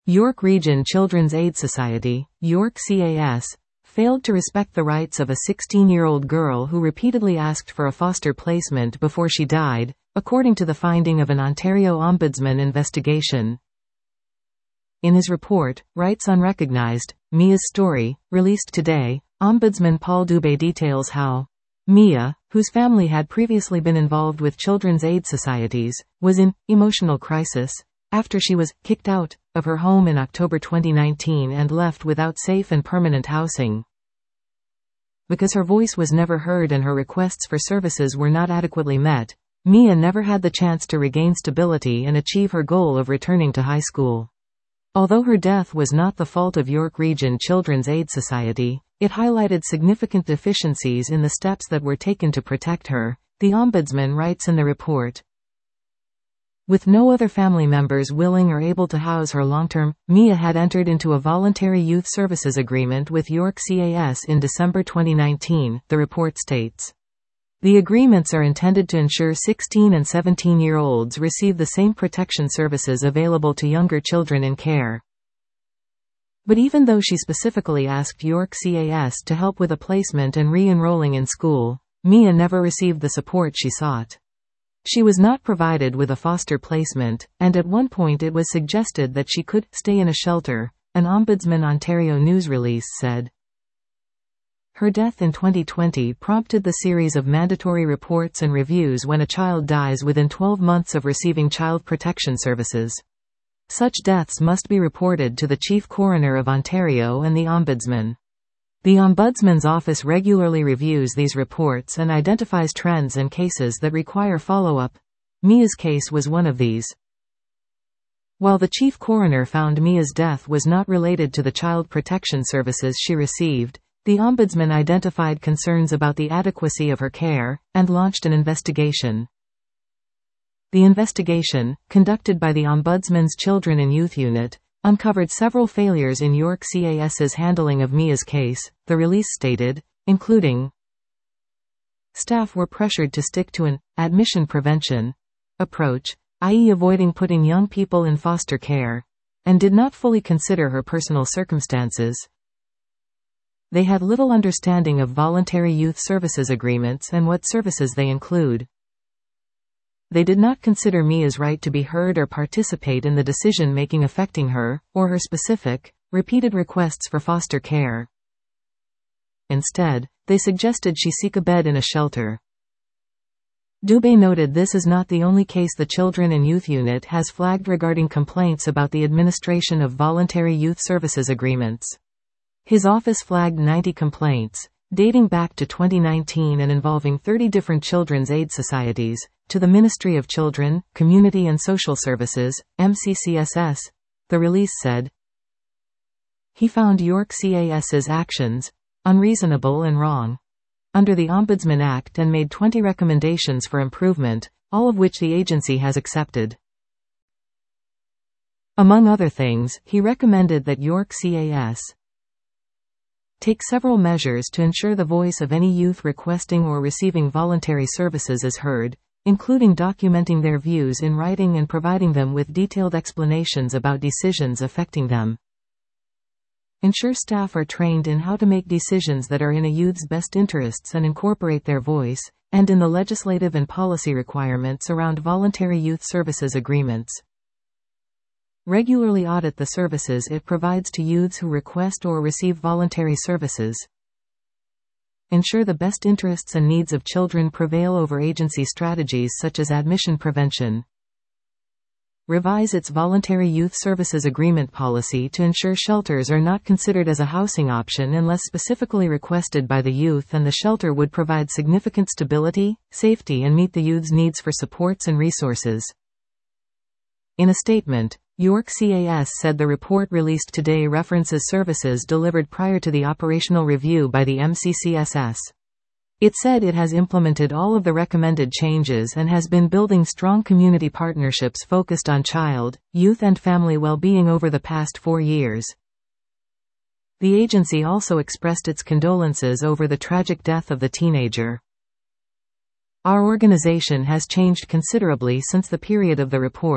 York Region Children's Aid Society, York CAS, failed to respect the rights of a 16-year-old girl who repeatedly asked for a foster placement before she died, according to the finding of an Ontario Ombudsman investigation. In his report, Rights Unrecognized, Mia's Story, released today, Ombudsman Paul Dubé details how Mia, whose family had previously been involved with children's aid societies, was in emotional crisis after she was kicked out of her home in October 2019 and left without safe and permanent housing. Because her voice was never heard and her requests for services were not adequately met, Mia never had the chance to regain stability and achieve her goal of returning to high school. Although her death was not the fault of York Region Children's Aid Society, it highlighted significant deficiencies in the steps that were taken to protect her, the Ombudsman writes in the report. With no other family members willing or able to house her long-term, Mia had entered into a voluntary youth services agreement with York CAS in December 2019, the report states. The agreements are intended to ensure 16 and 17-year-olds receive the same protection services available to younger children in care. But even though she specifically asked York CAS to help with a placement and re-enrolling in school, Mia never received the support she sought. She was not provided with a foster placement, and at one point it was suggested that she could stay in a shelter, an Ombudsman Ontario news release said. Her death in 2020 prompted the series of mandatory reports and reviews when a child dies within 12 months of receiving child protection services. Such deaths must be reported to the Chief Coroner of Ontario and the Ombudsman. The Ombudsman's office regularly reviews these reports and identifies trends and cases that require follow-up. Mia's case was one of these. While the Chief Coroner found Mia's death was not related to the child protection services she received, the Ombudsman identified concerns about the adequacy of her care, and launched an investigation. The investigation, conducted by the Ombudsman's Children and Youth Unit, uncovered several failures in York CAS's handling of Mia's case, the release stated, including staff were pressured to stick to an admission prevention approach, i.e. avoiding putting young people in foster care, and did not fully consider her personal circumstances. They had little understanding of voluntary youth services agreements and what services they include. They did not consider Mia's right to be heard or participate in the decision-making affecting her, or her specific, repeated requests for foster care. Instead, they suggested she seek a bed in a shelter. Dubé noted this is not the only case the Children and Youth Unit has flagged regarding complaints about the administration of voluntary youth services agreements. His office flagged 90 complaints, dating back to 2019 and involving 30 different children's aid societies, to the Ministry of Children, Community and Social Services, MCCSS, the release said. He found York CAS's actions unreasonable and wrong under the Ombudsman Act and made 20 recommendations for improvement, all of which the agency has accepted. Among other things, he recommended that York CAS take several measures to ensure the voice of any youth requesting or receiving voluntary services is heard, including documenting their views in writing and providing them with detailed explanations about decisions affecting them. Ensure staff are trained in how to make decisions that are in a youth's best interests and incorporate their voice, and in the legislative and policy requirements around voluntary youth services agreements. Regularly audit the services it provides to youths who request or receive voluntary services. Ensure the best interests and needs of children prevail over agency strategies such as admission prevention. Revise its voluntary youth services agreement policy to ensure shelters are not considered as a housing option unless specifically requested by the youth and the shelter would provide significant stability, safety and meet the youth's needs for supports and resources. In a statement, York CAS said the report released today references services delivered prior to the operational review by the MCCSS. It said it has implemented all of the recommended changes and has been building strong community partnerships focused on child, youth and family well-being over the past 4 years. The agency also expressed its condolences over the tragic death of the teenager. Our organization has changed considerably since the period of the report,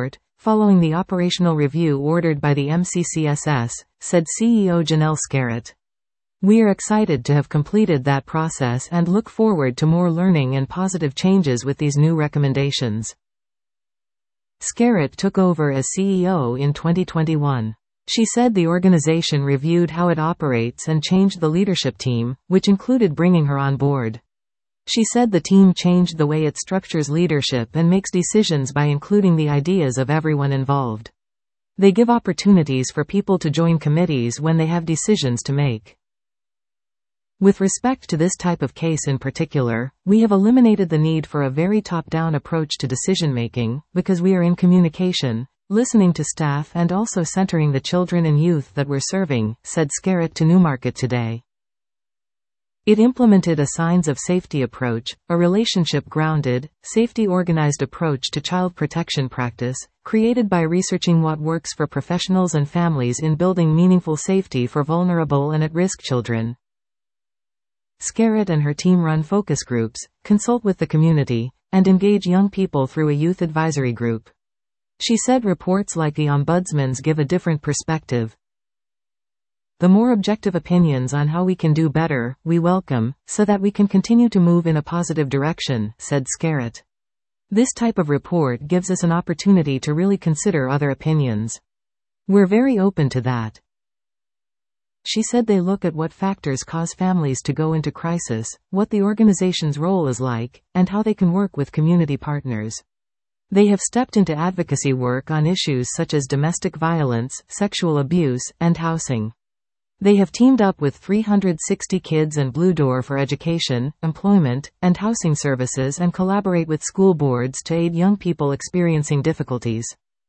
following the operational review ordered by the MCCSS, said CEO Janelle Scarrett. We are excited to have completed that process and look forward to more learning and positive changes with these new recommendations. Scarrett took over as CEO in 2021. She said the organization reviewed how it operates and changed the leadership team, which included bringing her on board. She said the team changed the way it structures leadership and makes decisions by including the ideas of everyone involved. They give opportunities for people to join committees when they have decisions to make. With respect to this type of case in particular, we have eliminated the need for a very top-down approach to decision-making, because we are in communication, listening to staff and also centering the children and youth that we're serving, said Scarrett to Newmarket Today. It implemented a signs of safety approach, a relationship-grounded, safety-organized approach to child protection practice, created by researching what works for professionals and families in building meaningful safety for vulnerable and at-risk children. Scarrett and her team run focus groups, consult with the community, and engage young people through a youth advisory group. She said reports like the Ombudsman's give a different perspective. The more objective opinions on how we can do better, we welcome, so that we can continue to move in a positive direction, said Scarrett. This type of report gives us an opportunity to really consider other opinions. We're very open to that. She said they look at what factors cause families to go into crisis, what the organization's role is like, and how they can work with community partners. They have stepped into advocacy work on issues such as domestic violence, sexual abuse, and housing. They have teamed up with 360 Kids and Blue Door for education, employment, and housing services and collaborate with school boards to aid young people experiencing difficulties.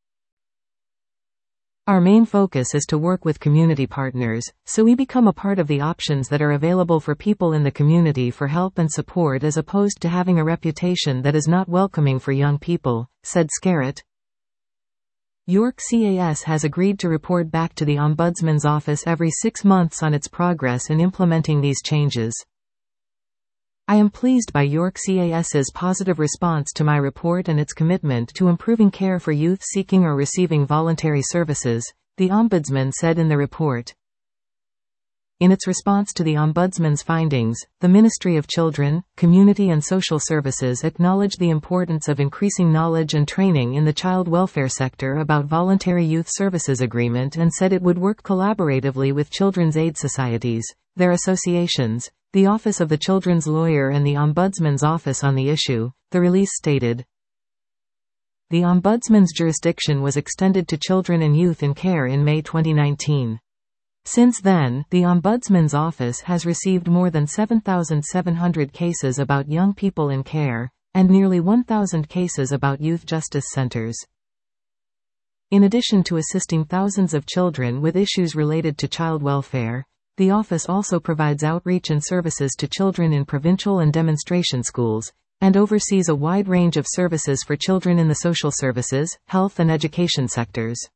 Our main focus is to work with community partners, so we become a part of the options that are available for people in the community for help and support as opposed to having a reputation that is not welcoming for young people, said Scarrett. York CAS has agreed to report back to the Ombudsman's office every 6 months on its progress in implementing these changes. I am pleased by York CAS's positive response to my report and its commitment to improving care for youth seeking or receiving voluntary services, the Ombudsman said in the report. In its response to the Ombudsman's findings, the Ministry of Children, Community and Social Services acknowledged the importance of increasing knowledge and training in the child welfare sector about Voluntary Youth Services Agreement and said it would work collaboratively with children's aid societies, their associations, the Office of the Children's Lawyer and the Ombudsman's Office on the issue, the release stated. The Ombudsman's jurisdiction was extended to children and youth in care in May 2019. Since then, the Ombudsman's Office has received more than 7,700 cases about young people in care, and nearly 1,000 cases about youth justice centers. In addition to assisting thousands of children with issues related to child welfare, the office also provides outreach and services to children in provincial and demonstration schools, and oversees a wide range of services for children in the social services, health and education sectors.